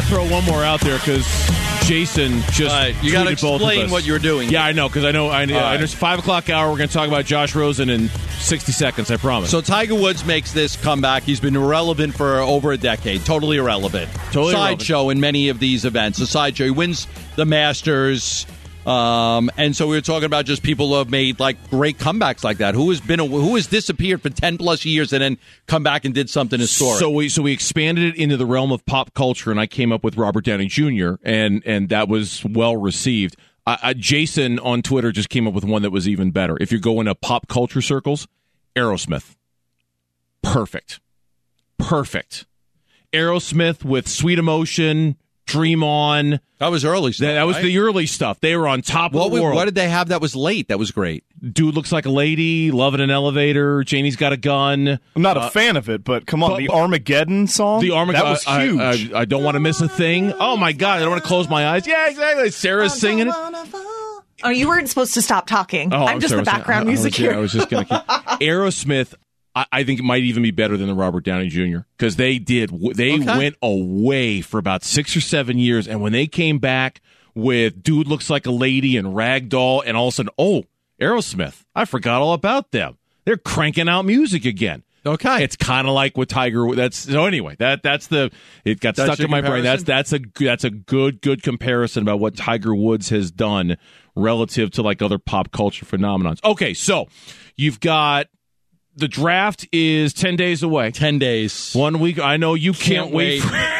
to throw one more out there because Jason just you got to tweeted both of explain us. what you were doing. Yeah, I know, because I know. There's 5 o'clock hour. We're going to talk about Josh Rosen in 60 seconds, I promise. So Tiger Woods makes this comeback. He's been irrelevant for over a decade. Totally irrelevant. Sideshow in many of these events. A sideshow. He wins the Masters. And so we were talking about just people who have made like great comebacks like that. Who has disappeared for 10 plus years and then come back and did something historic. So we expanded it into the realm of pop culture, and I came up with Robert Downey Jr. and that was well received. Jason on Twitter just came up with one that was even better. If you're going to pop culture circles, Aerosmith, perfect. Aerosmith with Sweet Emotion. Dream On. That was early stuff. That was the early stuff. They were on top of the world. What did they have that was late? That was great. Dude Looks Like a Lady, Love in an Elevator, Janie's Got a Gun. I'm not a fan of it, but come on, the Armageddon song? That was huge. I Don't Want to Miss a Thing. Oh, my God. I don't want to close my eyes. Yeah, exactly. Sarah's singing it. Oh, you weren't supposed to stop talking. I'm just the background music here. I was just going to keep. Aerosmith, I think it might even be better than the Robert Downey Jr. because they went away for about 6 or 7 years, and when they came back with Dude Looks Like a Lady and Ragdoll, and all of a sudden, Aerosmith, I forgot all about them. They're cranking out music again. Okay, it's kind of like with Tiger. It got stuck in my brain. That's a good comparison about what Tiger Woods has done relative to like other pop culture phenomenons. Okay, so you've got. The draft is 10 days away. 10 days. 1 week. I know you can't wait.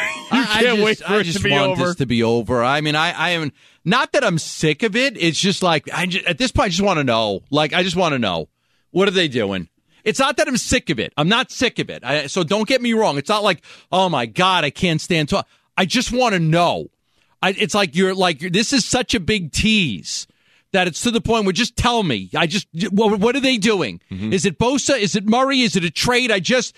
Wait for it to be over. This to be over. I mean, I am not that I'm sick of it. It's just like at this point, I just want to know. Like, I just want to know, what are they doing? It's not that I'm sick of it. I'm not sick of it. So don't get me wrong. It's not like, oh my God, I can't stand talk. I just want to know. It's like this is such a big tease. That it's to the point where just tell me. What are they doing? Mm-hmm. Is it Bosa? Is it Murray? Is it a trade?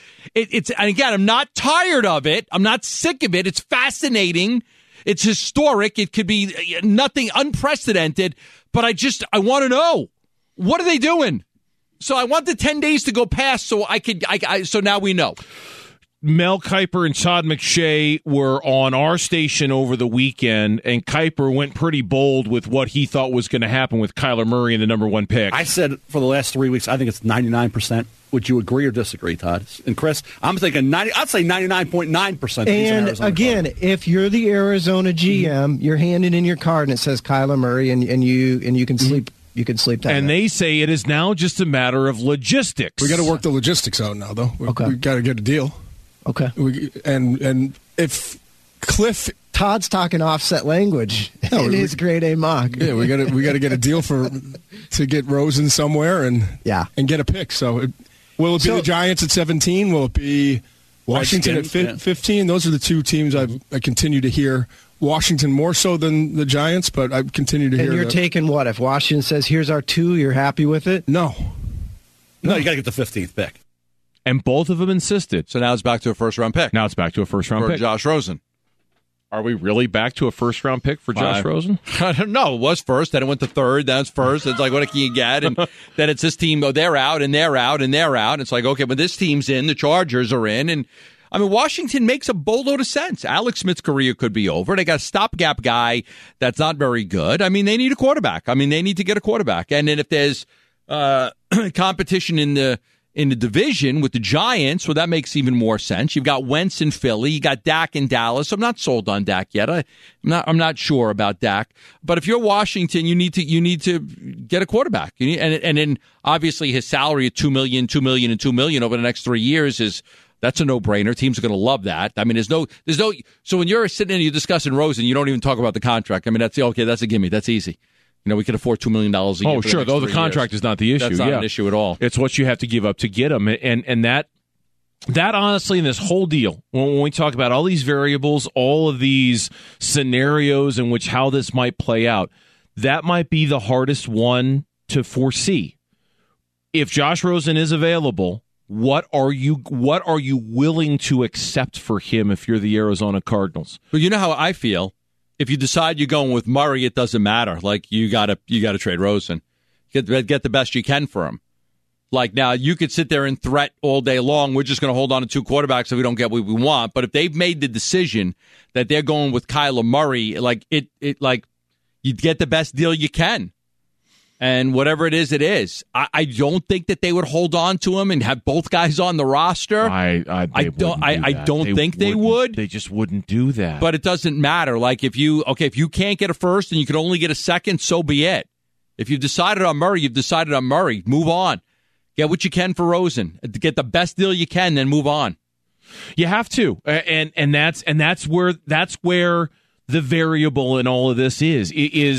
And again, I'm not tired of it. I'm not sick of it. It's fascinating. It's historic. It could be nothing unprecedented, but I want to know, what are they doing? So I want the 10 days to go past so so now we know. Mel Kiper and Todd McShay were on our station over the weekend, and Kiper went pretty bold with what he thought was going to happen with Kyler Murray in the number 1 pick. I said for the last 3 weeks, I think it's 99%. Would you agree or disagree, Todd? And Chris, I'm thinking I'd say 99.9%. And again, if you're the Arizona GM, you're handing in your card and it says Kyler Murray, and you can sleep. You can sleep that. And they say it is now just a matter of logistics. We got to work the logistics out now, though. We got to get a deal. Okay. And if Cliff Todd's talking offset language in his grade A mock. Yeah, we got to get a deal to get Rosen somewhere and get a pick. So will it be the Giants at 17? Will it be Washington at 15? Those are the two teams I continue to hear. Washington more so than the Giants, but I continue to hear. And you're taking what? If Washington says, "Here's our 2," you're happy with it? No, you got to get the 15th pick. And both of them insisted. So now it's back to a first-round pick. Now it's back to a first-round pick. For Josh Rosen. Are we really back to a first-round pick for Josh Rosen? I don't know. It was first, then it went to third, then it's first. It's like, what can you get? And then it's this team, they're out, and they're out, and they're out. It's like, okay, but this team's in, the Chargers are in, and I mean, Washington makes a boatload of sense. Alex Smith's career could be over. They got a stopgap guy that's not very good. I mean, they need a quarterback. I mean, they need to get a quarterback. And then if there's competition in the division with the Giants, well, that makes even more sense. You've got Wentz in Philly. You got Dak in Dallas. I'm not sold on Dak yet. I'm not sure about Dak. But if you're Washington, you need to get a quarterback. And then obviously his salary at $2 million, $2 million, and $2 million over the next 3 years that's a no-brainer. Teams are going to love that. I mean, there's no. So when you're sitting and you're discussing Rosen, you don't even talk about the contract. I mean, that's a gimme. That's easy. You know, we could afford $2 million a year. Oh, sure. Though the contract is not the issue. That's not an issue at all. It's what you have to give up to get him. And that honestly, in this whole deal, when we talk about all these variables, all of these scenarios in which how this might play out, that might be the hardest one to foresee. If Josh Rosen is available, what are you willing to accept for him if you're the Arizona Cardinals? Well, you know how I feel. If you decide you're going with Murray, it doesn't matter. Like you gotta trade Rosen. Get the best you can for him. Like, now, you could sit there and threat all day long, we're just going to hold on to 2 quarterbacks if we don't get what we want. But if they've made the decision that they're going with Kyler Murray, like, you get the best deal you can. And whatever it is, it is. I don't think that they would hold on to him and have both guys on the roster. I don't think they would. They just wouldn't do that. But it doesn't matter. Like, if you can't get a first and you can only get a second, so be it. If you've decided on Murray, you've decided on Murray. Move on. Get what you can for Rosen. Get the best deal you can, then move on. You have to, and that's where the variable in all of this is.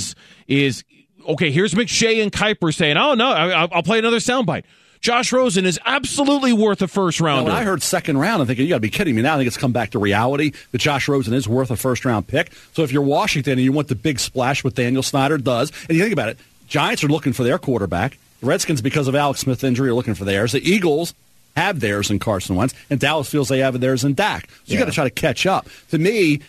Okay, here's McShay and Kuiper saying, "Oh no, I'll play another soundbite." Josh Rosen is absolutely worth a first rounder. When I heard second round, I'm thinking, you got to be kidding me. Now I think it's come back to reality that Josh Rosen is worth a first round pick. So if you're Washington and you want the big splash, what Daniel Snyder does, and you think about it, Giants are looking for their quarterback. The Redskins, because of Alex Smith's injury, are looking for theirs. The Eagles have theirs in Carson Wentz, and Dallas feels they have theirs in Dak. So you got to try to catch up. To me,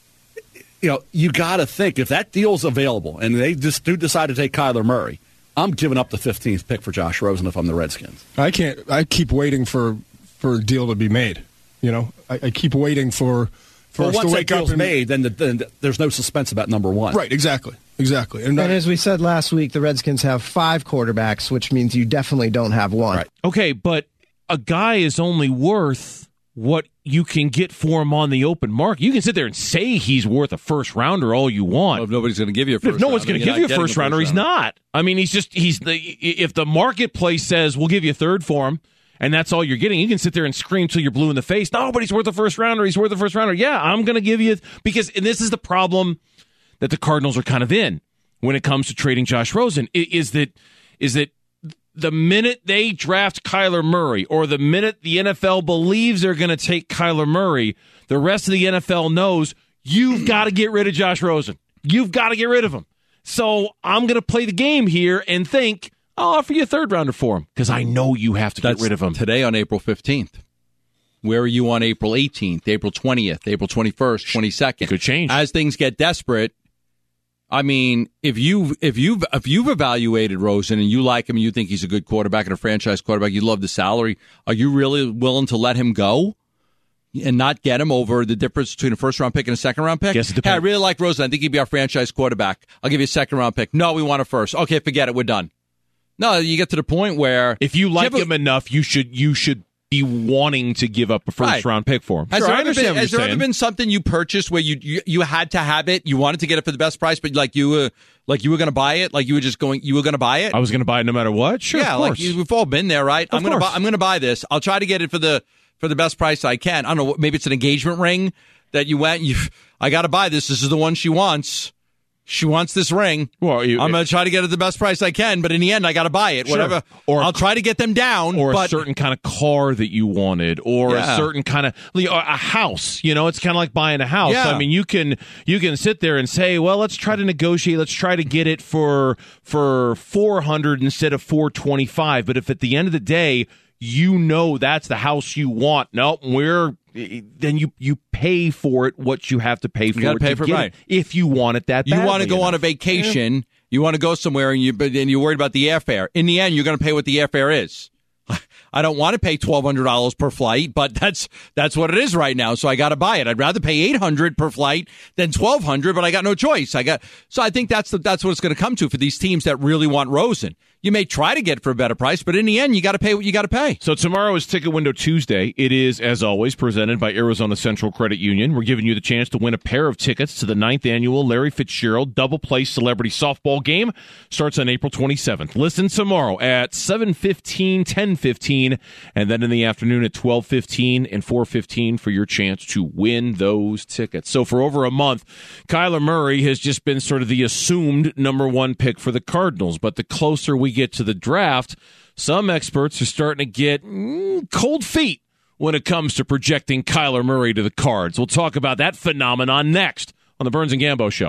you got to think, if that deal's available and they just do decide to take Kyler Murray, I'm giving up the 15th pick for Josh Rosen if I'm the Redskins. I keep waiting for a deal to be made. I keep waiting for us once to wake that deal's up. Made, then there's no suspense about number one. Right, exactly. And as we said last week, the Redskins have 5 quarterbacks, which means you definitely don't have one. Right. Okay, but a guy is only worth what you can get for him on the open market. You can sit there and say he's worth a first rounder all you want. Well, if nobody's going to give you a first rounder. If no one's going to give you a first rounder, he's not. I mean, if the marketplace says we'll give you a third for him, and that's all you're getting, you can sit there and scream till you're blue in the face. No, but he's worth a first rounder. He's worth a first rounder. Yeah, I'm going to give you, and this is the problem that the Cardinals are kind of in when it comes to trading Josh Rosen, is that the minute they draft Kyler Murray, or the minute the NFL believes they're going to take Kyler Murray, the rest of the NFL knows you've got to get rid of Josh Rosen. You've got to get rid of him. So I'm going to play the game here and think, I'll offer you a third rounder for him, because I know you have to get rid of him. Today on April 15th. Where are you on April 18th, April 20th, April 21st, 22nd? It could change. As things get desperate, I mean, if you've evaluated Rosen and you like him and you think he's a good quarterback and a franchise quarterback, you love the salary, are you really willing to let him go and not get him over the difference between a first-round pick and a second-round pick? Yes, it depends. Hey, I really like Rosen. I think he'd be our franchise quarterback. I'll give you a second-round pick. No, we want a first. Okay, forget it. We're done. No, you get to the point where if you like him enough, you should be wanting to give up a first-round pick for him. Has there ever been something you purchased where you had to have it, you wanted to get it for the best price, but you were going to buy it, you were going to buy it? I was going to buy it no matter what. Sure, yeah, of course. We've all been there, right? I'm going to buy this. I'll try to get it for the best price I can. I don't know. Maybe it's an engagement ring that you went. I got to buy this. This is the one she wants. She wants this ring. Well, I'm going to try to get it the best price I can, but in the end, I got to buy it. Sure. Whatever. Or I'll try to get them down. Or a certain kind of car that you wanted, or a certain kind of a house. It's kind of like buying a house. Yeah. I mean, you can sit there and say, well, let's try to negotiate. Let's try to get it for $400 instead of $425. But if at the end of the day, that's the house you want, then you pay for it what you have to pay for. You got to pay for it, right? If you want it that badly. You want to go on a vacation, you want to go somewhere, and you're worried about the airfare. In the end, you're going to pay what the airfare is. I don't want to pay $1,200 per flight, but that's what it is right now. So I got to buy it. I'd rather pay $800 per flight than $1,200, but I got no choice. So I think that's what it's going to come to for these teams that really want Rosen. You may try to get it for a better price, but in the end, you got to pay what you got to pay. So tomorrow is Ticket Window Tuesday. It is, as always, presented by Arizona Central Credit Union. We're giving you the chance to win a pair of tickets to the 9th annual Larry Fitzgerald Double Play Celebrity Softball Game. Starts on April 27th. Listen tomorrow at 7:15, 10:15, and then in the afternoon at 12:15 and 4:15 for your chance to win those tickets. So for over a month, Kyler Murray has just been sort of the assumed number one pick for the Cardinals. But the closer we get to the draft, some experts are starting to get cold feet when it comes to projecting Kyler Murray to the Cards. We'll talk about that phenomenon next on the Burns and Gambo Show.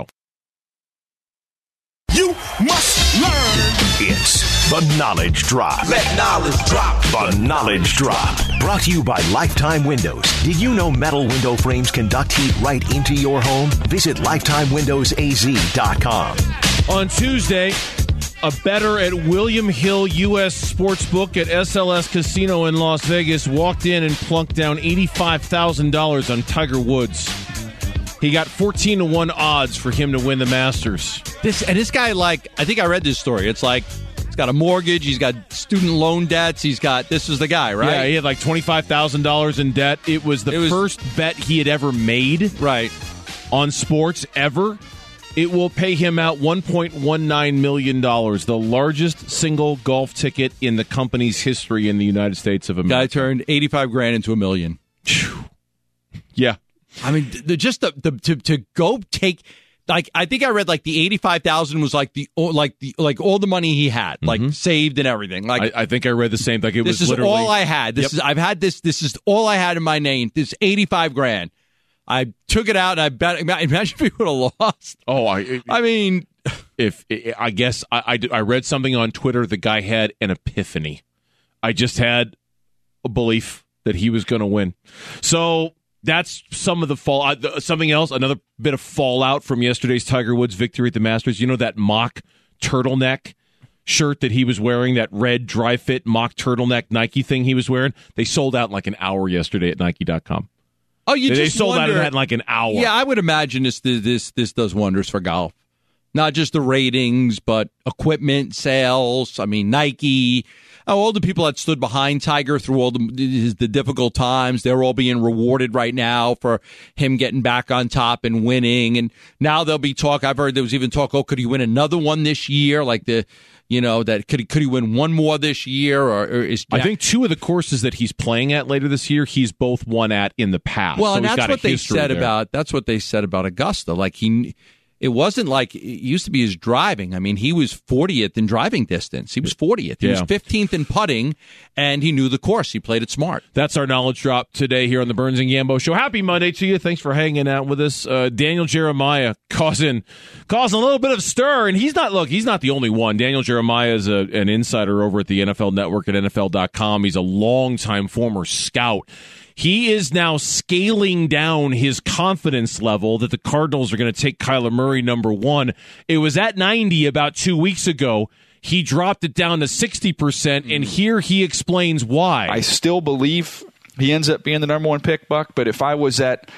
You must learn. It's the Knowledge Drop. Let knowledge drop. The Knowledge Drop. Brought to you by Lifetime Windows. Did you know metal window frames conduct heat right into your home? Visit LifetimeWindowsAZ.com. On Tuesday, A bettor at William Hill U.S. Sportsbook at SLS Casino in Las Vegas walked in and plunked down $85,000 on Tiger Woods. He got 14-1 odds for him to win the Masters. This guy, like, I think I read this story. It's like he's got a mortgage, he's got student loan debts, this is the guy, right? Yeah, he had like $25,000 in debt. It was the first bet he had ever made, right, on sports ever. It will pay him out $1.19 million, the largest single golf ticket in the company's history in the United States of America. Guy turned $85,000 into $1 million. Yeah. I mean, to go take, like, I think I read like the $85,000 was like all the money he had, like saved and everything. Like, I think I read the same. Like, it was literally all I had. This is all I had in my name. This $85,000. I took it out and I bet. Imagine if we would have lost. Oh, I mean, I guess I read something on Twitter. The guy had an epiphany. I just had a belief that he was going to win. So that's some of the something else. Another bit of fallout from yesterday's Tiger Woods victory at the Masters. You know that mock turtleneck shirt that he was wearing, that red dry fit mock turtleneck Nike thing he was wearing? They sold out in like an hour yesterday at Nike.com. Oh, they sold out of that in like an hour. Yeah, I would imagine this does wonders for golf. Not just the ratings, but equipment sales. I mean, Nike, all the people that stood behind Tiger through all the difficult times, they're all being rewarded right now for him getting back on top and winning. And now there'll be talk. I've heard there was even talk, could he win another one this year? Like that could he win one more this year? Or is I think two of the courses that he's playing at later this year, he's both won at in the past. Well, so and that's what they said there. That's what they said about Augusta. Like it wasn't like it used to be his driving. I mean, he was 40th in driving distance. He was 40th. He was 15th in putting, and he knew the course. He played it smart. That's our knowledge drop today here on the Burns and Gambo Show. Happy Monday to you. Thanks for hanging out with us. Daniel Jeremiah causing a little bit of stir, and he's not the only one. Daniel Jeremiah is an insider over at the NFL Network at NFL.com. He's a longtime former scout. He is now scaling down his confidence level that the Cardinals are going to take Kyler Murray number one. It was at 90 about 2 weeks ago. He dropped it down to 60%, and here he explains why. I still believe he ends up being the number one pick, Buck, but if I was at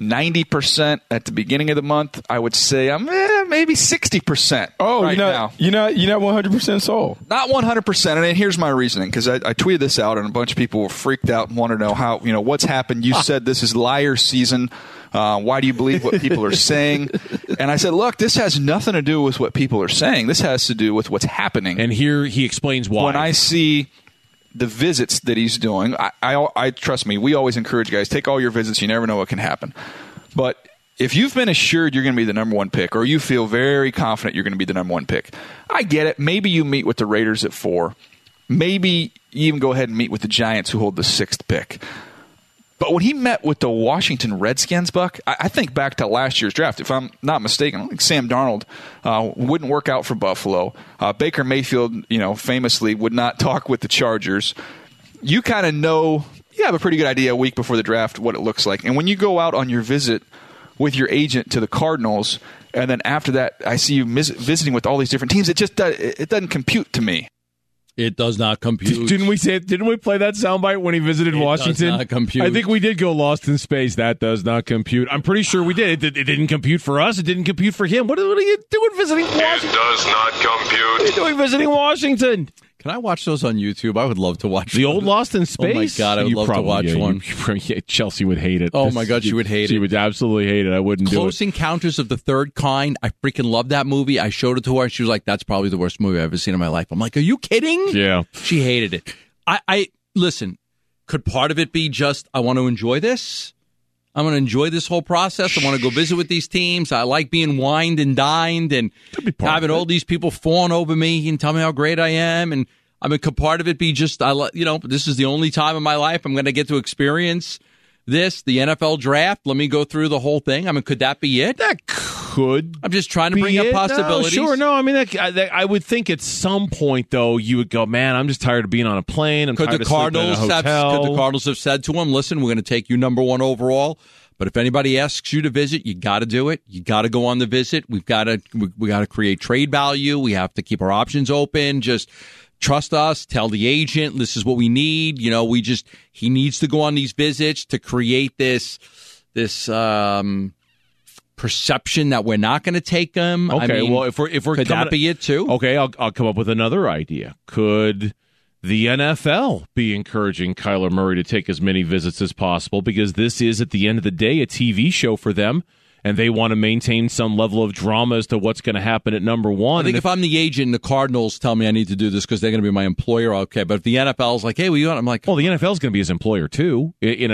90% at the beginning of the month, I would say I'm maybe 60%. Oh, right now. You're not 100% sold. Not 100%, and here's my reasoning, because I tweeted this out, and a bunch of people were freaked out and want to know how, what's happened. You said this is liar season. Why do you believe what people are saying? And I said, look, this has nothing to do with what people are saying. This has to do with what's happening. And here he explains why. When I see the visits that he's doing, I trust me, we always encourage guys, take all your visits. You never know what can happen. But if you've been assured you're going to be the number one pick, or you feel very confident you're going to be the number one pick, I get it. Maybe you meet with the Raiders at 4. Maybe you even go ahead and meet with the Giants, who hold the 6th pick. But when he met with the Washington Redskins, Buck, I think back to last year's draft. If I'm not mistaken, I think Sam Darnold wouldn't work out for Buffalo. Baker Mayfield, famously would not talk with the Chargers. You kind of know, you have a pretty good idea a week before the draft what it looks like. And when you go out on your visit with your agent to the Cardinals, and then after that I see you visiting with all these different teams, it doesn't compute to me. It does not compute. Didn't we play that soundbite when he visited Washington? It does not compute. I think we did go Lost in Space. That does not compute. I'm pretty sure we did. It didn't compute for us. It didn't compute for him. What are you doing visiting Washington? It does not compute. What are you doing visiting Washington? Can I watch those on YouTube? I would love to watch the old Lost in Space. Oh my God, I would love to watch one. Chelsea would hate it. Oh my God, she would hate it. She would absolutely hate it. I wouldn't do it. Close Encounters of the Third Kind. I freaking love that movie. I showed it to her. She was like, "That's probably the worst movie I've ever seen in my life." I'm like, "Are you kidding?" Yeah. She hated it. I listen. Could part of it be just I want to enjoy this? I want to enjoy this whole process. I want to go visit with these teams. I like being wined and dined and having all these people fawn over me and tell me how great I am. And I mean, could part of it be just, this is the only time in my life I'm going to get to experience this, the NFL draft. Let me go through the whole thing. I mean, could that be it? That could. I'm just trying to bring up possibilities. No, sure. No, I mean, I would think at some point, though, you would go, man, I'm just tired of being on a plane. I'm tired of sleeping in a hotel. Could the Cardinals have said to him, listen, we're going to take you number one overall, But if anybody asks you to visit, you got to do it. You got to go on the visit. We got to create trade value. We have to keep our options open. Just trust us. Tell the agent this is what we need. He needs to go on these visits to create this perception that we're not going to take him. Okay, well, if we're could that be it too? Okay, I'll come up with another idea. Could the NFL be encouraging Kyler Murray to take as many visits as possible? Because this is, at the end of the day, a TV show for them, and they want to maintain some level of drama as to what's going to happen at number one. I think if I'm the agent and the Cardinals tell me I need to do this because they're going to be my employer, okay. But if the NFL's like, hey, well, I'm like, well, the NFL's going to be his employer too, in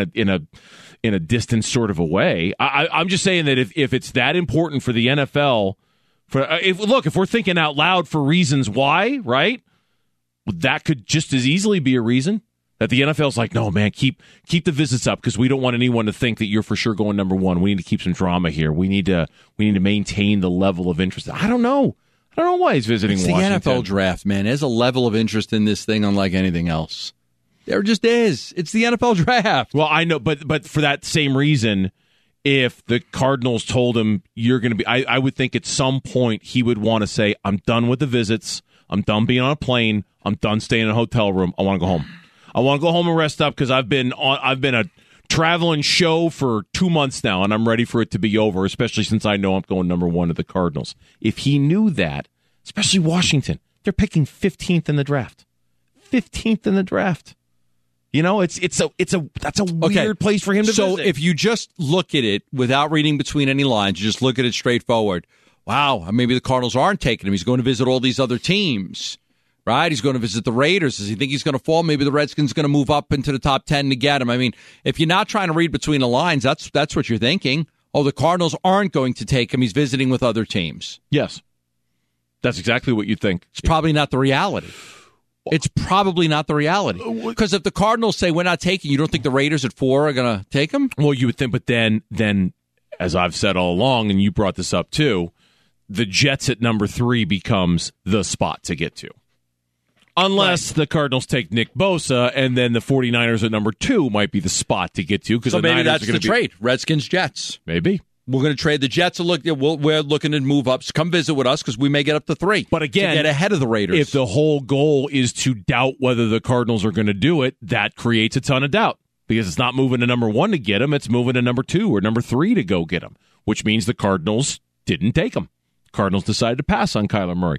a distant sort of a way. I'm just saying that if it's that important for the NFL, if we're thinking out loud for reasons why, right? Well, that could just as easily be a reason that the NFL's like, no, man, keep the visits up because we don't want anyone to think that you're for sure going number one. We need to keep some drama here. We need to maintain the level of interest. I don't know why he's visiting Washington. It's the NFL draft, man. There's a level of interest in this thing unlike anything else. There just is. It's the NFL draft. Well, I know, but for that same reason, if the Cardinals told him you're going to be, I would think at some point he would want to say, I'm done with the visits. I'm done being on a plane. I'm done staying in a hotel room. I want to go home. I want to go home and rest up because I've been a traveling show for 2 months now, and I'm ready for it to be over, especially since I know I'm going number one to the Cardinals. If he knew that, especially Washington, they're picking 15th in the draft. 15th in the draft. That's a weird place for him to visit. So if you just look at it without reading between any lines, you just look at it straightforward. Wow, maybe the Cardinals aren't taking him. He's going to visit all these other teams, right? He's going to visit the Raiders. Does he think he's going to fall? Maybe the Redskins going to move up into the top 10 to get him. I mean, if you're not trying to read between the lines, that's what you're thinking. Oh, the Cardinals aren't going to take him. He's visiting with other teams. Yes, that's exactly what you think. It's probably not the reality. It's probably not the reality. Because if the Cardinals say we're not taking, you don't think the Raiders at 4 are going to take him? Well, you would think, but then, as I've said all along, and you brought this up too, the Jets at number 3 becomes the spot to get to. Unless the Cardinals take Nick Bosa, and then the 49ers at number 2 might be the spot to get to. So maybe that's the trade. Redskins-Jets. Maybe. We're going to trade the Jets. We're looking to move up. So come visit with us because we may get up to 3. But again, to get ahead of the Raiders. If the whole goal is to doubt whether the Cardinals are going to do it, that creates a ton of doubt because it's not moving to number 1 to get him. It's moving to number 2 or number 3 to go get him, which means the Cardinals didn't take him. Cardinals decided to pass on Kyler Murray.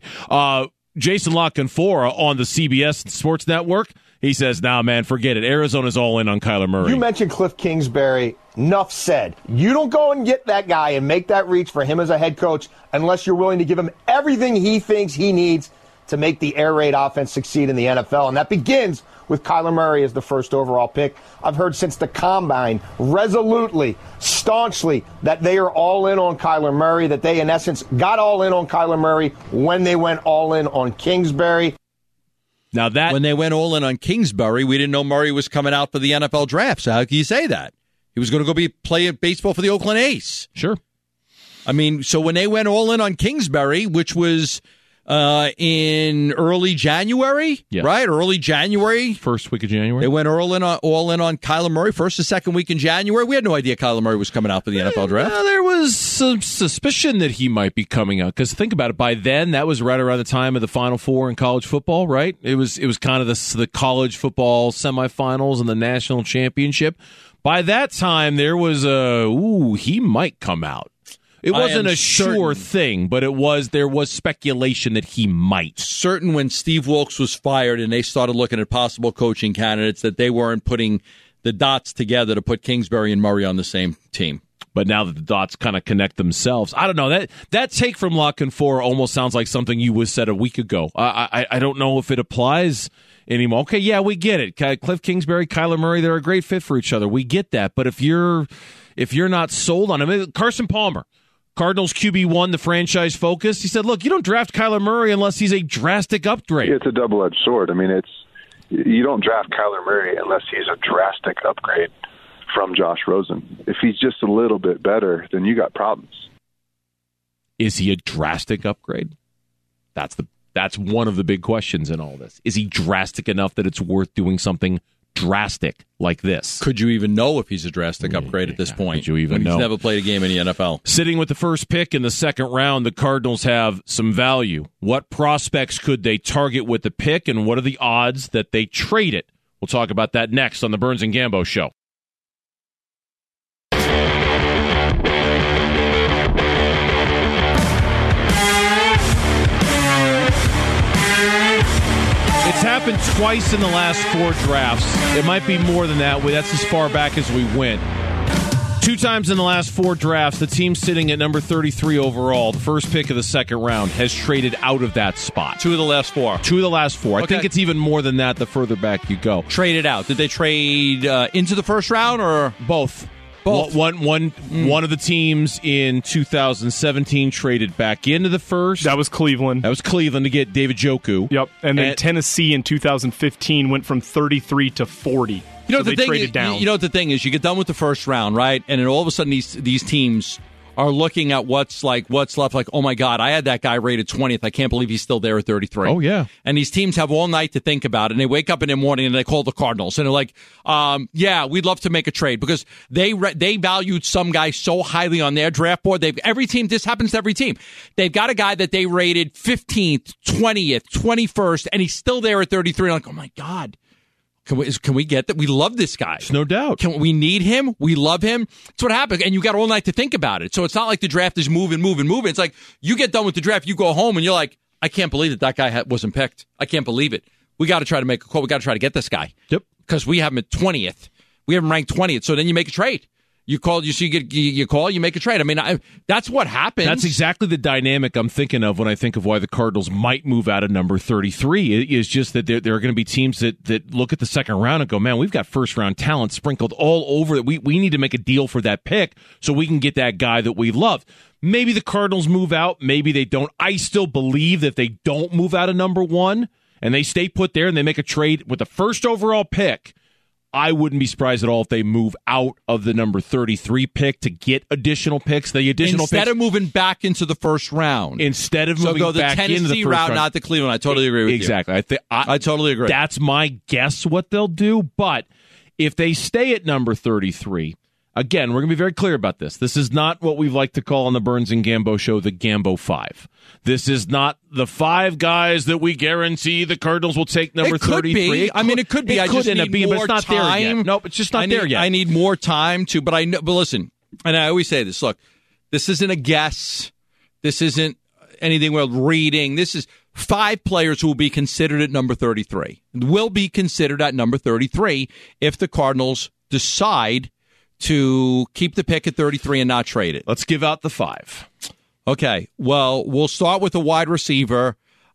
Jason La Canfora on the CBS Sports Network, he says, nah, man, forget it. Arizona's all in on Kyler Murray. You mentioned Cliff Kingsbury. Enough said. You don't go and get that guy and make that reach for him as a head coach unless you're willing to give him everything he thinks he needs to make the air raid offense succeed in the NFL. And that begins with Kyler Murray as the first overall pick. I've heard since the Combine resolutely, staunchly, that they are all in on Kyler Murray, that they, in essence, got all in on Kyler Murray when they went all in on Kingsbury. Now that when they went all in on Kingsbury, we didn't know Murray was coming out for the NFL draft. So how can you say that? He was going to go play baseball for the Oakland A's. Sure. I mean, so when they went all in on Kingsbury, which was in early January, right? Early January. First week of January. They went all in on Kyler Murray. First or second week in January. We had no idea Kyler Murray was coming out for the NFL draft. There was some suspicion that he might be coming out. Because think about it. By then, that was right around the time of the Final Four in college football, right? It was kind of the college football semifinals and the national championship. By that time, there was he might come out. It wasn't a sure thing, but there was speculation that he might. Certain when Steve Wilkes was fired and they started looking at possible coaching candidates that they weren't putting the dots together to put Kingsbury and Murray on the same team. But now that the dots kind of connect themselves, I don't know. That take from La Canfora almost sounds like something you was said a week ago. I don't know if it applies anymore. Okay, yeah, we get it. Cliff Kingsbury, Kyler Murray, they're a great fit for each other. We get that. But if you're not sold on him, Carson Palmer, Cardinals QB1, the franchise focus, he said, look, you don't draft Kyler Murray unless he's a drastic upgrade. It's a double-edged sword. I mean, you don't draft Kyler Murray unless he's a drastic upgrade from Josh Rosen. If he's just a little bit better, then you got problems. Is he a drastic upgrade? That's one of the big questions in all this. Is he drastic enough that it's worth doing something drastic like this. Could you even know if he's a drastic upgrade at this point? Could you even know? He's never played a game in the NFL. Sitting with the first pick in the second round, the Cardinals have some value. What prospects could they target with the pick, and what are the odds that they trade it? We'll talk about that next on the Burns and Gambo Show. It's happened twice in the last 4 drafts. It might be more than that. That's as far back as we went. 2 times in the last 4 drafts, the team sitting at number 33 overall, the first pick of the second round, has traded out of that spot. 2 of the last 4. 2 of the last 4. Okay. I think it's even more than that the further back you go. Traded out. Did they trade into the first round or both? One of the teams in 2017 traded back into the first. That was Cleveland. To get David Njoku. Yep. And then Tennessee in 2015 went from 33 to 40. You know, so the thing is, you get done with the first round, right? And then all of a sudden these teams are looking at what's left, like, oh my God, I had that guy rated 20th. I can't believe he's still there at 33. Oh, yeah. And these teams have all night to think about it, and they wake up in the morning and they call the Cardinals, and they're like, yeah, we'd love to make a trade, because they valued some guy so highly on their draft board. This happens to every team. They've got a guy that they rated 15th, 20th, 21st, and he's still there at 33. I'm like, oh my God. Can we get that? We love this guy. There's no doubt. We need him. We love him. That's what happened. And you got all night to think about it. So it's not like the draft is moving. It's like you get done with the draft, you go home, and you're like, I can't believe that guy wasn't picked. I can't believe it. We got to try to make a call. We got to try to get this guy. Yep. Because we have him at 20th. We have him ranked 20th. So then you make a trade. You call, you call, you make a trade. I mean, that's what happens. That's exactly the dynamic I'm thinking of when I think of why the Cardinals might move out of number 33. It is just that there are going to be teams that look at the second round and go, man, we've got first-round talent sprinkled all over it. We need to make a deal for that pick so we can get that guy that we love. Maybe the Cardinals move out. Maybe they don't. I still believe that if they don't move out of number 1 and they stay put there and they make a trade with the first overall pick, I wouldn't be surprised at all if they move out of the number 33 pick to get additional picks. Instead of moving back into the first round. Instead of moving go the back Tennessee into the first route, round. not the Cleveland. I totally agree with you. Exactly. I totally agree. That's my guess what they'll do. But if they stay at number 33, again, we're going to be very clear about this. This is not what we like to call on the Burns and Gambo show the Gambo 5. This is not the 5 guys that we guarantee the Cardinals will take number 33. It could be. I just need more but it's not time. There yet. Nope, it's just not there yet. I need more time to. But listen, and I always say this. Look, this isn't a guess. This isn't anything we're reading. This is 5 players who will be considered at number 33. Will be considered at number 33 if the Cardinals decide to keep the pick at 33 and not trade it. Let's give out the 5. Okay, well, we'll start with the wide receiver,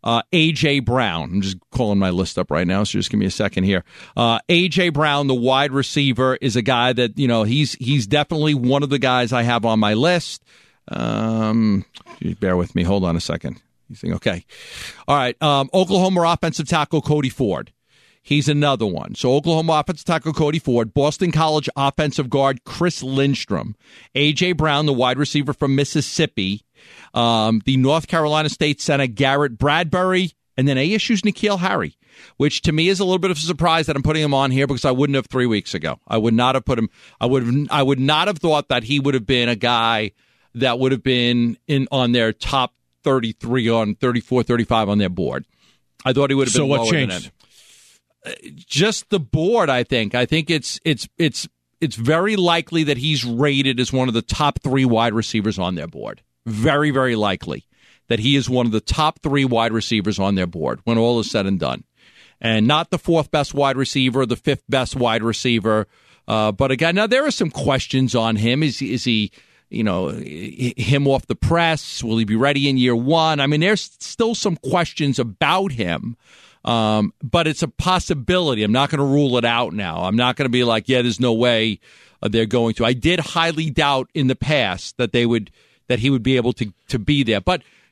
A.J. Brown. I'm just calling my list up right now, so just give me a second here. A.J. Brown, the wide receiver, is a guy that, he's definitely one of the guys I have on my list. Bear with me. Hold on a second. You think, okay. All right, Oklahoma offensive tackle Cody Ford. He's another one. So Oklahoma offensive tackle Cody Ford, Boston College offensive guard Chris Lindstrom, A.J. Brown, the wide receiver from Mississippi, the North Carolina State center Garrett Bradbury, and then ASU's N'Keal Harry, which to me is a little bit of a surprise that I'm putting him on here because I wouldn't have 3 weeks ago. I would not have put him. I would not have thought that he would have been a guy that would have been on their top 33 on 34, 35 on their board. I thought he would have been lower than him. Just the board, I think. I think it's very likely that he's rated as one of the top 3 wide receivers on their board. Very, very likely that he is one of the top 3 wide receivers on their board when all is said and done. And not the 4th best wide receiver, the 5th best wide receiver. But again, now there are some questions on him. Is he him off the press? Will he be ready in year 1? I mean, there's still some questions about him. But it's a possibility. I'm not going to rule it out now. I'm not going to be like, yeah, there's no way they're going to. I did highly doubt in the past that he would be able to be there. But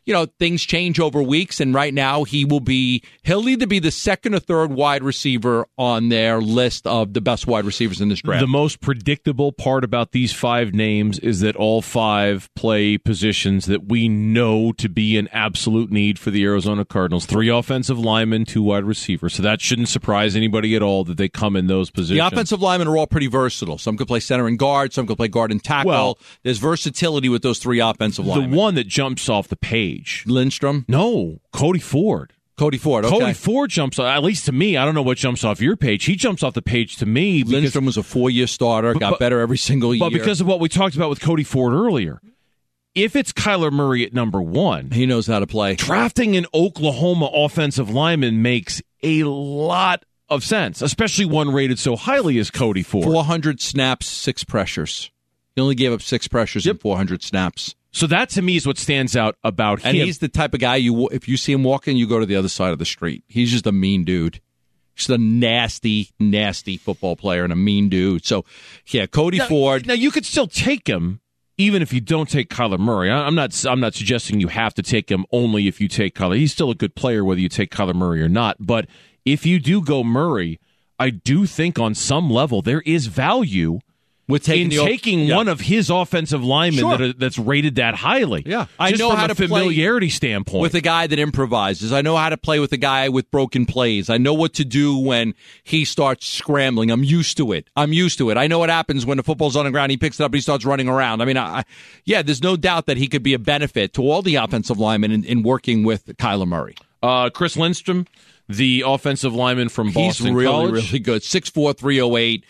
things change over weeks, and right now he'll either be the second or third wide receiver on their list of the best wide receivers in this draft. The most predictable part about these 5 names is that all 5 play positions that we know to be an absolute need for the Arizona Cardinals. 3 offensive linemen, 2 wide receivers. So that shouldn't surprise anybody at all that they come in those positions. The offensive linemen are all pretty versatile. Some could play center and guard, some could play guard and tackle. Well, there's versatility with those 3 offensive linemen. The one that jumps off the page. Lindstrom? No, Cody Ford. Okay. Cody Ford jumps off, at least to me. I don't know what jumps off your page. He jumps off the page to me. Lindstrom was a 4-year starter, got better every single year. But because of what we talked about with Cody Ford earlier, if it's Kyler Murray at number 1, he knows how to play. Drafting an Oklahoma offensive lineman makes a lot of sense, especially one rated so highly as Cody Ford. 400 snaps, 6 pressures. He only gave up 6 pressures in 400 snaps. So that, to me, is what stands out about him. And he's the type of guy, if you see him walking, you go to the other side of the street. He's just a mean dude. Just a nasty, nasty football player and a mean dude. So, yeah, Cody Ford. Now, you could still take him, even if you don't take Kyler Murray. I'm not suggesting you have to take him only if you take Kyler. He's still a good player, whether you take Kyler Murray or not. But if you do go Murray, I do think on some level there is value with taking one of his offensive linemen that's rated that highly. Yeah, I know how to familiarity standpoint with a guy that improvises. I know how to play with a guy with broken plays. I know what to do when he starts scrambling. I'm used to it. I know what happens when the football's on the ground. He picks it up and he starts running around. I mean, there's no doubt that he could be a benefit to all the offensive linemen in working with Kyler Murray. Chris Lindstrom, the offensive lineman from Boston College. He's really good. 6'4", 308.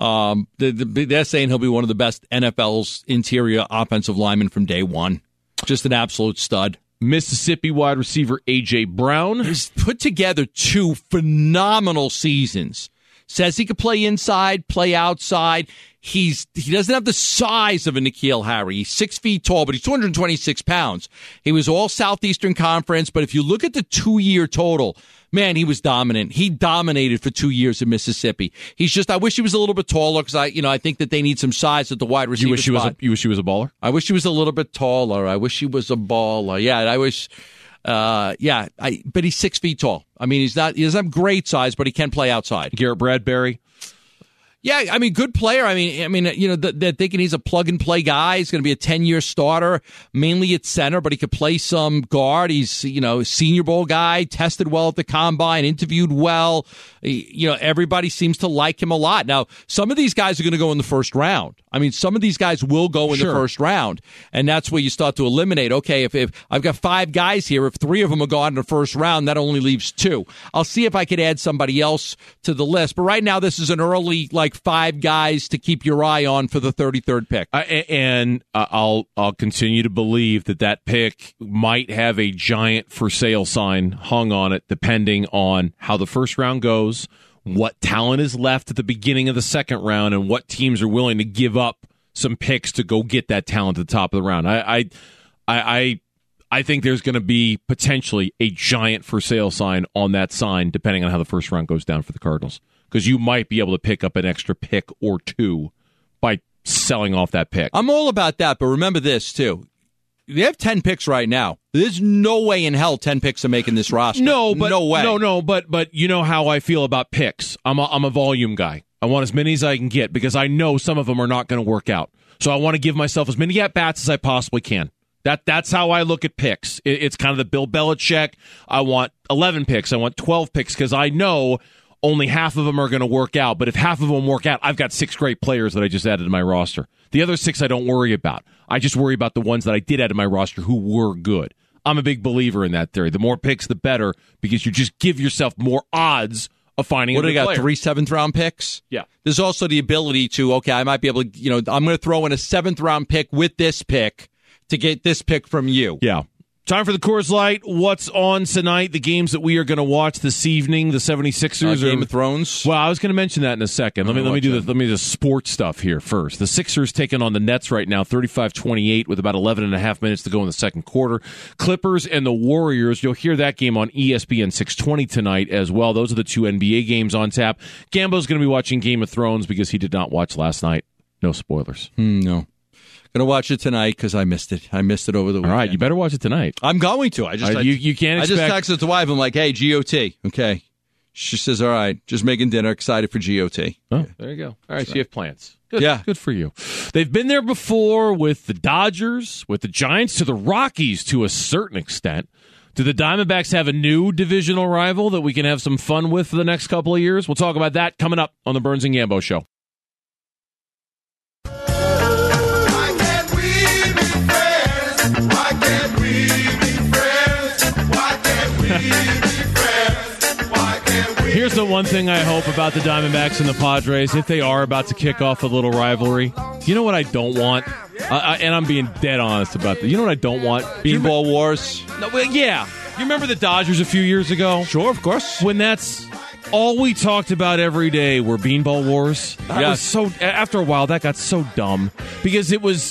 They're saying he'll be one of the best NFL's interior offensive linemen from day one. Just an absolute stud. Mississippi wide receiver A.J. Brown. He's put together 2 phenomenal seasons. Says he could play inside, play outside. He doesn't have the size of a N'Keal Harry. He's 6 feet tall, but he's 226 pounds. He was all Southeastern Conference, but if you look at the 2-year total, man, he was dominant. He dominated for 2 years in Mississippi. I wish he was a little bit taller because I think that they need some size at the wide receiver spot. You wish he was a baller? I wish he was a little bit taller. I wish he was a baller. Yeah, I wish. But he's 6 feet tall. I mean, he doesn't have great size, but he can play outside. Garrett Bradbury. Yeah, I mean, good player. I mean, they're thinking he's a plug-and-play guy. He's going to be a 10-year starter, mainly at center, but he could play some guard. He's, a Senior Bowl guy, tested well at the combine, interviewed well. Everybody seems to like him a lot. Now, some of these guys are going to go in the first round. I mean, some of these guys will go in the first round, and that's where you start to eliminate. Okay, if I've got 5 guys here, if 3 of them are gone in the first round, that only leaves 2. I'll see if I could add somebody else to the list. But right now, this is an early, 5 guys to keep your eye on for the 33rd pick. I'll continue to believe that pick might have a giant for sale sign hung on it, depending on how the first round goes, what talent is left at the beginning of the second round, and what teams are willing to give up some picks to go get that talent at the top of the round. I think there's going to be potentially a giant for sale sign on that sign, depending on how the first round goes down for the Cardinals, because you might be able to pick up an extra pick or 2 by selling off that pick. I'm all about that, but remember this, too. They have 10 picks right now. There's no way in hell 10 picks are making this roster. No way. But you know how I feel about picks. I'm a volume guy. I want as many as I can get because I know some of them are not going to work out. So I want to give myself as many at-bats as I possibly can. That's how I look at picks. It's kind of the Bill Belichick. I want 11 picks. I want 12 picks because I know only half of them are going to work out. But if half of them work out, I've got 6 great players that I just added to my roster. The other 6 I don't worry about. I just worry about the ones that I did add to my roster who were good. I'm a big believer in that theory. The more picks, the better, because you just give yourself more odds of finding a good player. What do they got, 3 7th-round picks? Yeah. There's also the ability to, I might be able to, I'm going to throw in a 7th-round pick with this pick to get this pick from you. Yeah. Time for the Coors Light. What's on tonight? The games that we are going to watch this evening. The 76ers. Game of Thrones. Well, I was going to mention that in a second. Let me do the sports stuff here first. The Sixers taking on the Nets right now, 35-28 with about 11 and a half minutes to go in the second quarter. Clippers and the Warriors. You'll hear that game on ESPN 620 tonight as well. Those are the 2 NBA games on tap. Gambo's going to be watching Game of Thrones because he did not watch last night. No spoilers. No. Going to watch it tonight because I missed it. I missed it over the weekend. All right, you better watch it tonight. I'm going to. You can't expect... I just texted the wife. I'm like, hey, GOT. Okay. She says, all right, just making dinner. Excited for GOT. Oh, there you go. All right, so you have plans. Good. Yeah. Good for you. They've been there before with the Dodgers, with the Giants, to the Rockies to a certain extent. Do the Diamondbacks have a new divisional rival that we can have some fun with for the next couple of years? We'll talk about that coming up on the Burns and Gambo Show. Here's the one thing I hope about the Diamondbacks and the Padres, if they are about to kick off a little rivalry. You know what I don't want? And I'm being dead honest about that. You know what I don't want? Beanball wars. No, well, yeah. You remember the Dodgers a few years ago? Sure, of course. When that's all we talked about every day were beanball wars. That was so. After a while, that got so dumb because it was.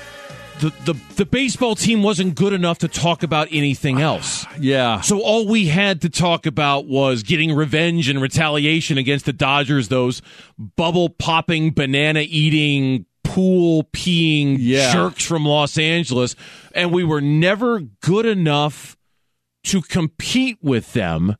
The baseball team wasn't good enough to talk about anything else. Yeah. So all we had to talk about was getting revenge and retaliation against the Dodgers, those bubble-popping, banana-eating, pool-peeing jerks from Los Angeles. And we were never good enough to compete with them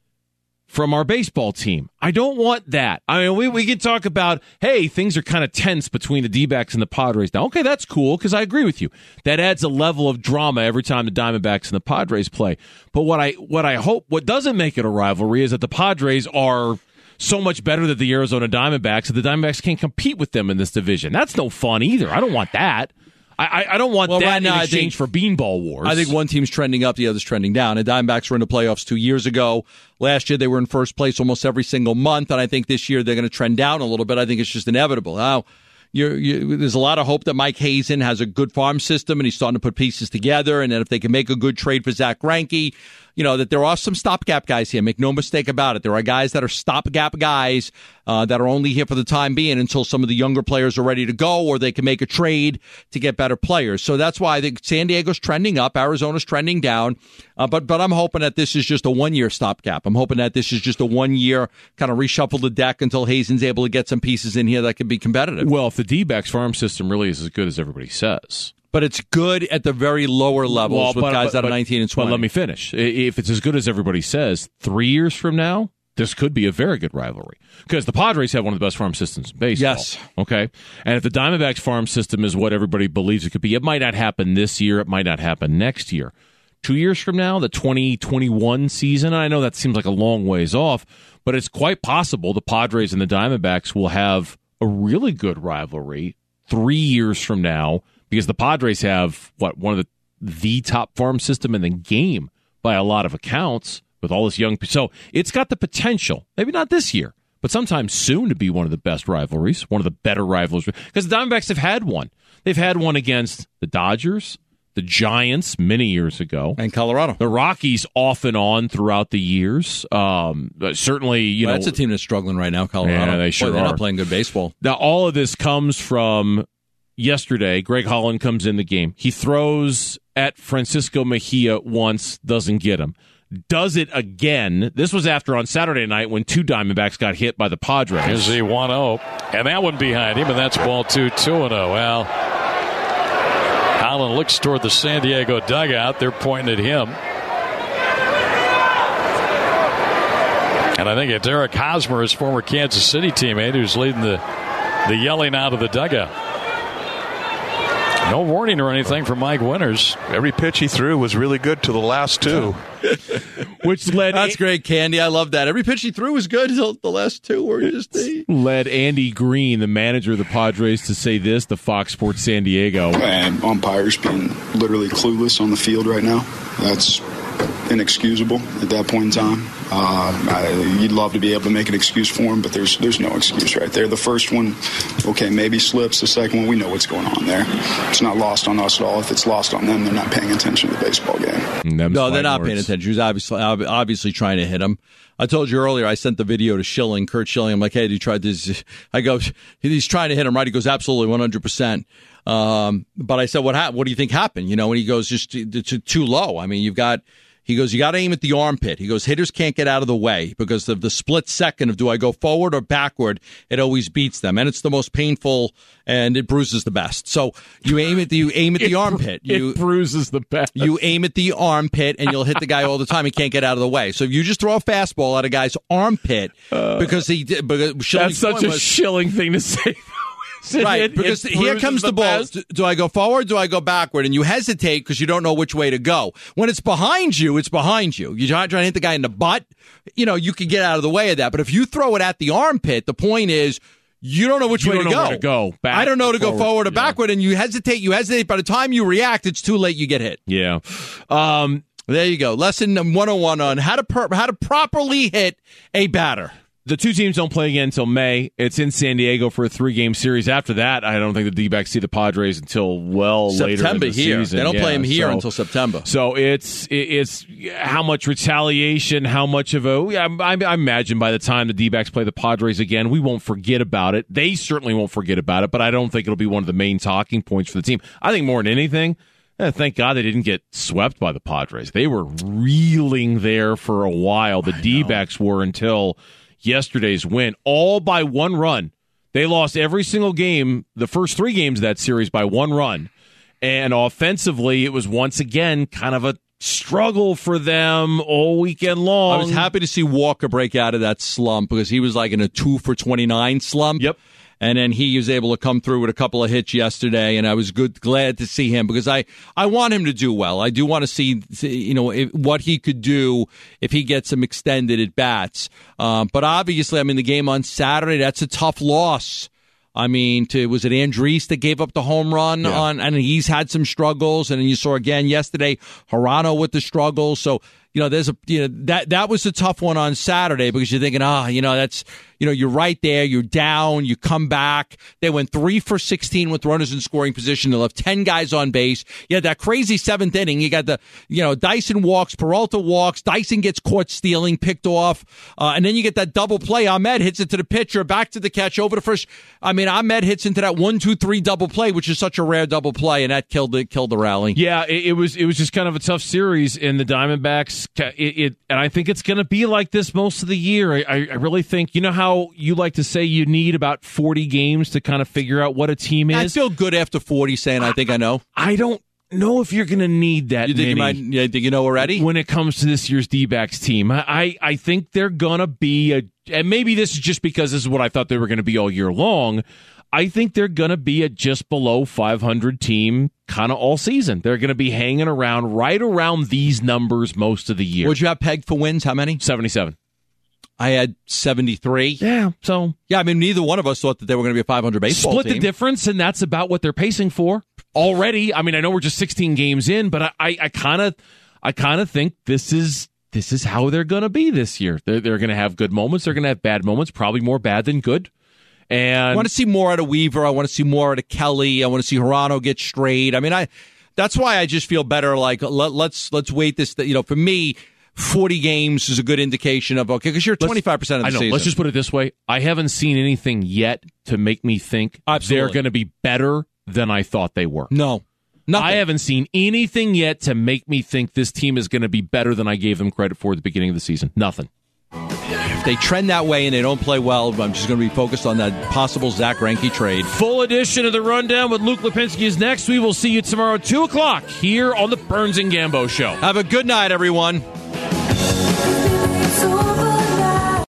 from our baseball team. I don't want that. I mean, we can talk about, hey, things are kind of tense between the D-backs and the Padres now. Okay, that's cool, because I agree with you. That adds a level of drama every time the Diamondbacks and the Padres play. But what I hope, what doesn't make it a rivalry is that the Padres are so much better than the Arizona Diamondbacks that the Diamondbacks can't compete with them in this division. That's no fun either. I don't want that. I don't want that right now, in exchange for beanball wars. I think one team's trending up, the other's trending down. The Diamondbacks were in the playoffs 2 years ago. Last year, they were in first place almost every single month, and I think this year they're going to trend down a little bit. I think it's just inevitable. Now, there's a lot of hope that Mike Hazen has a good farm system, and he's starting to put pieces together, and then if they can make a good trade for Zach Greinke, that there are some stopgap guys here. Make no mistake about it. There are guys that are stopgap guys that are only here for the time being until some of the younger players are ready to go or they can make a trade to get better players. So that's why I think San Diego's trending up, Arizona's trending down. But I'm hoping that this is just a one-year stopgap. I'm hoping that this is just a one-year kind of reshuffle the deck until Hazen's able to get some pieces in here that can be competitive. Well, if the D-backs farm system really is as good as everybody says. But it's good at the very lower levels with guys out of 19 and 20. But let me finish. If it's as good as everybody says, 3 years from now, this could be a very good rivalry. Because the Padres have one of the best farm systems in baseball. Yes. Okay? And if the Diamondbacks farm system is what everybody believes it could be, it might not happen this year. It might not happen next year. 2 years from now, the 2021 season, I know that seems like a long ways off, but it's quite possible the Padres and the Diamondbacks will have a really good rivalry 3 years from now. Because the Padres have, one of the top farm system in the game by a lot of accounts with all this young. So it's got the potential, maybe not this year, but sometime soon to be one of the best rivalries, one of the better rivalries. Because the Diamondbacks have had one. They've had one against the Dodgers, the Giants many years ago. And Colorado. The Rockies off and on throughout the years. Certainly, that's a team that's struggling right now, Colorado. Yeah, they sure they're are. Not playing good baseball. Now, all of this comes from... Yesterday, Greg Holland comes in the game. He throws at Francisco Mejia once, doesn't get him. Does it again. This was after on Saturday night when two Diamondbacks got hit by the Padres. Here's the 1-0, and that one behind him, and that's ball 2-0. Well, Holland looks toward the San Diego dugout. They're pointing at him. And I think it's Eric Hosmer, his former Kansas City teammate, who's leading the yelling out of the dugout. No warning or anything from Mike Winters. Every pitch he threw was really good to the last two. Which led... That's great, Candy. I love that. Every pitch he threw was good until the last two were just... Led Andy Green, the manager of the Padres, to say this to Fox Sports San Diego. And umpires being literally clueless on the field right now. That's inexcusable at that point in time. You'd love to be able to make an excuse for him, but there's no excuse right there. The first one, okay, maybe slips. The second one, we know what's going on there. It's not lost on us at all. If it's lost on them, they're not paying attention to the baseball game. No, they're not paying attention. He was obviously trying to hit him. I told you earlier, I sent the video to Schilling, Kurt Schilling. I'm like, hey, did you try this? I go, he's trying to hit him, right? He goes, absolutely, 100%. But I said, what do you think happened? And he goes, just too low. I mean, He goes, you got to aim at the armpit. He goes, hitters can't get out of the way because of the split second of do I go forward or backward, it always beats them. And it's the most painful, and it bruises the best. So you aim at the armpit. It bruises the best. You aim at the armpit, and you'll hit the guy all the time. He can't get out of the way. So if you just throw a fastball at a guy's armpit because that's such a Schilling thing to say. Right, because here comes the ball. Do I go forward? Do I go backward? And you hesitate because you don't know which way to go. When it's behind you, it's behind you. You try to hit the guy in the butt, you can get out of the way of that. But if you throw it at the armpit, the point is you don't know which way to go. Back, I don't know to forward, go forward or backward, and you hesitate. By the time you react, it's too late. You get hit. Yeah. There you go. Lesson 101 on how to properly hit a batter. The two teams don't play again until May. It's in San Diego for a 3-game series. After that, I don't think the D-backs see the Padres until later in the season. They don't play them here until September. So it's how much retaliation, how much of I imagine by the time the D-backs play the Padres again, we won't forget about it. They certainly won't forget about it, but I don't think it'll be one of the main talking points for the team. I think more than anything, thank God they didn't get swept by the Padres. They were reeling there for a while. The D-backs were until yesterday's win, all by 1 run. They lost every single game, the first 3 games of that series, by 1 run. And offensively, it was once again kind of a struggle for them all weekend long. I was happy to see Walker break out of that slump because he was like in a 2-for-29 slump. Yep. And then he was able to come through with a couple of hits yesterday, and I was glad to see him because I want him to do well. I do want to see what he could do if he gets some extended at bats. But obviously, the game on Saturday, that's a tough loss. Was it Andriese that gave up the home run on? And he's had some struggles, and then you saw again yesterday Hirano with the struggles. So that was a tough one on Saturday because you're thinking, that's. You're right there. You're down. You come back. They went 3 for 16 with runners in scoring position. They left 10 guys on base. You had that crazy 7th inning. You got Dyson walks, Peralta walks. Dyson gets caught stealing, picked off. And then you get that double play. Ahmed hits it to the pitcher, back to the catch, over the first. Ahmed hits into that 1-2-3 double play, which is such a rare double play, and that killed the rally. Yeah, it was just kind of a tough series in the Diamondbacks. And I think it's going to be like this most of the year. I really think, how you like to say you need about 40 games to kind of figure out what a team is. I feel good after 40 saying I think I know. I don't know if you're going to need that many. You think you know already? When it comes to this year's D-backs team. I think they're going to be and maybe this is just because this is what I thought they were going to be all year long. I think they're going to be a just below 500 team kind of all season. They're going to be hanging around right around these numbers most of the year. Would you have pegged for wins? How many? 77. I had 73. Yeah, so... Yeah, neither one of us thought that they were going to be a 500 baseball team. Split the difference, and that's about what they're pacing for already. I know we're just 16 games in, but I kind of think this is how they're going to be this year. They're going to have good moments. They're going to have bad moments, probably more bad than good. And I want to see more out of Weaver. I want to see more out of Kelly. I want to see Hirano get straight. That's why I just feel better. Like let's wait this. For me, 40 games is a good indication of, because you're 25% of the season. Let's just put it this way. I haven't seen anything yet to make me think they're going to be better than I thought they were. No. Nothing. I haven't seen anything yet to make me think this team is going to be better than I gave them credit for at the beginning of the season. Nothing. If they trend that way and they don't play well, I'm just going to be focused on that possible Zach Greinke trade. Full edition of the Rundown with Luke Lipinski is next. We will see you tomorrow at 2 o'clock here on the Burns and Gambo Show. Have a good night, everyone. So